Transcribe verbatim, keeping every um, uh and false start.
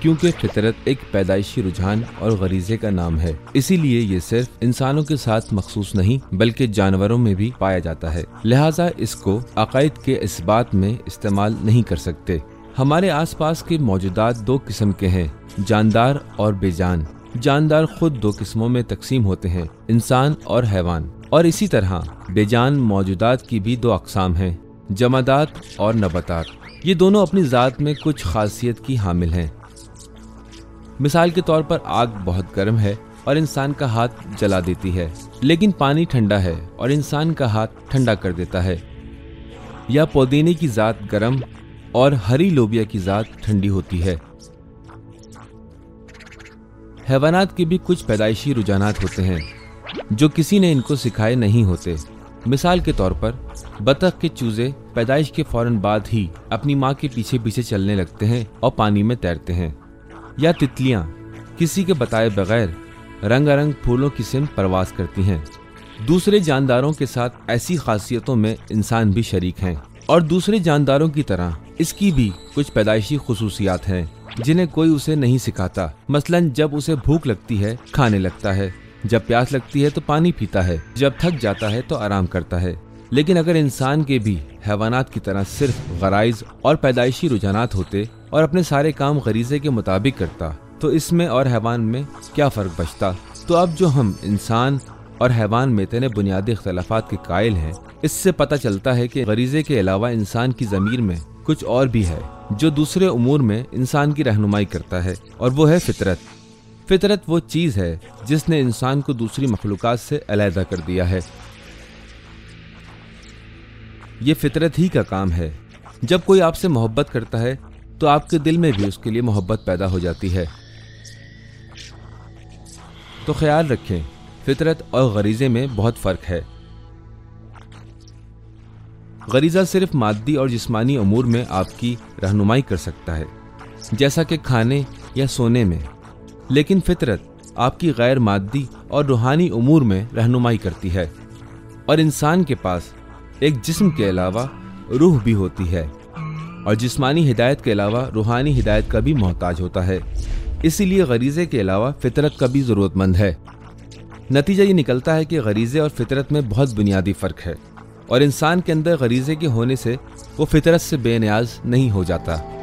کیونکہ فطرت ایک پیدائشی رجحان اور غریزے کا نام ہے، اسی لیے یہ صرف انسانوں کے ساتھ مخصوص نہیں بلکہ جانوروں میں بھی پایا جاتا ہے، لہٰذا اس کو عقائد کے اثبات میں استعمال نہیں کر سکتے۔ ہمارے آس پاس کے موجودات دو قسم کے ہیں، جاندار اور بے جان۔ جاندار خود دو قسموں میں تقسیم ہوتے ہیں، انسان اور حیوان، اور اسی طرح بے جان موجودات کی بھی دو اقسام ہیں، جمادات اور نباتات۔ یہ دونوں اپنی ذات میں کچھ خاصیت کی حامل ہیں۔ مثال کے طور پر آگ بہت گرم ہے اور انسان کا ہاتھ جلا دیتی ہے، لیکن پانی ٹھنڈا ہے اور انسان کا ہاتھ ٹھنڈا کر دیتا ہے۔ یا پودینے کی ذات گرم اور ہری لوبیا کی ذات ٹھنڈی ہوتی ہے۔ حیوانات کے بھی کچھ پیدائشی رجحانات ہوتے ہیں جو کسی نے ان کو سکھائے نہیں ہوتے۔ مثال کے طور پر بطخ کے چوزے پیدائش کے فوراً بعد ہی اپنی ماں کے پیچھے پیچھے چلنے لگتے ہیں اور پانی میں تیرتے ہیں۔ یا تتلیاں کسی کے بتائے بغیر رنگ رنگ پھولوں کی سمت پرواز کرتی ہیں۔ دوسرے جانداروں کے ساتھ ایسی خاصیتوں میں انسان بھی شریک ہیں، اور دوسرے جانداروں کی طرح اس کی بھی کچھ پیدائشی خصوصیات ہیں جنہیں کوئی اسے نہیں سکھاتا۔ مثلاً جب اسے بھوک لگتی ہے کھانے لگتا ہے، جب پیاس لگتی ہے تو پانی پیتا ہے، جب تھک جاتا ہے تو آرام کرتا ہے۔ لیکن اگر انسان کے بھی حیوانات کی طرح صرف غرائز اور پیدائشی رجحانات ہوتے اور اپنے سارے کام غریزے کے مطابق کرتا تو اس میں اور حیوان میں کیا فرق بچتا؟ تو اب جو ہم انسان اور حیوان میں اتنے بنیادی اختلافات کے قائل ہیں، اس سے پتہ چلتا ہے کہ غریزے کے علاوہ انسان کی ضمیر میں کچھ اور بھی ہے جو دوسرے امور میں انسان کی رہنمائی کرتا ہے، اور وہ ہے فطرت۔ فطرت وہ چیز ہے جس نے انسان کو دوسری مخلوقات سے علیحدہ کر دیا ہے۔ یہ فطرت ہی کا کام ہے۔ جب کوئی آپ سے محبت کرتا ہے تو آپ کے دل میں بھی اس کے لیے محبت پیدا ہو جاتی ہے۔ تو خیال رکھیں، فطرت اور غریزے میں بہت فرق ہے۔ غریزہ صرف مادی اور جسمانی امور میں آپ کی رہنمائی کر سکتا ہے، جیسا کہ کھانے یا سونے میں، لیکن فطرت آپ کی غیر مادی اور روحانی امور میں رہنمائی کرتی ہے۔ اور انسان کے پاس ایک جسم کے علاوہ روح بھی ہوتی ہے، اور جسمانی ہدایت کے علاوہ روحانی ہدایت کا بھی محتاج ہوتا ہے، اسی لیے غریزے کے علاوہ فطرت کا بھی ضرورت مند ہے۔ نتیجہ یہ نکلتا ہے کہ غریزے اور فطرت میں بہت بنیادی فرق ہے، اور انسان کے اندر غریزے کے ہونے سے وہ فطرت سے بے نیاز نہیں ہو جاتا۔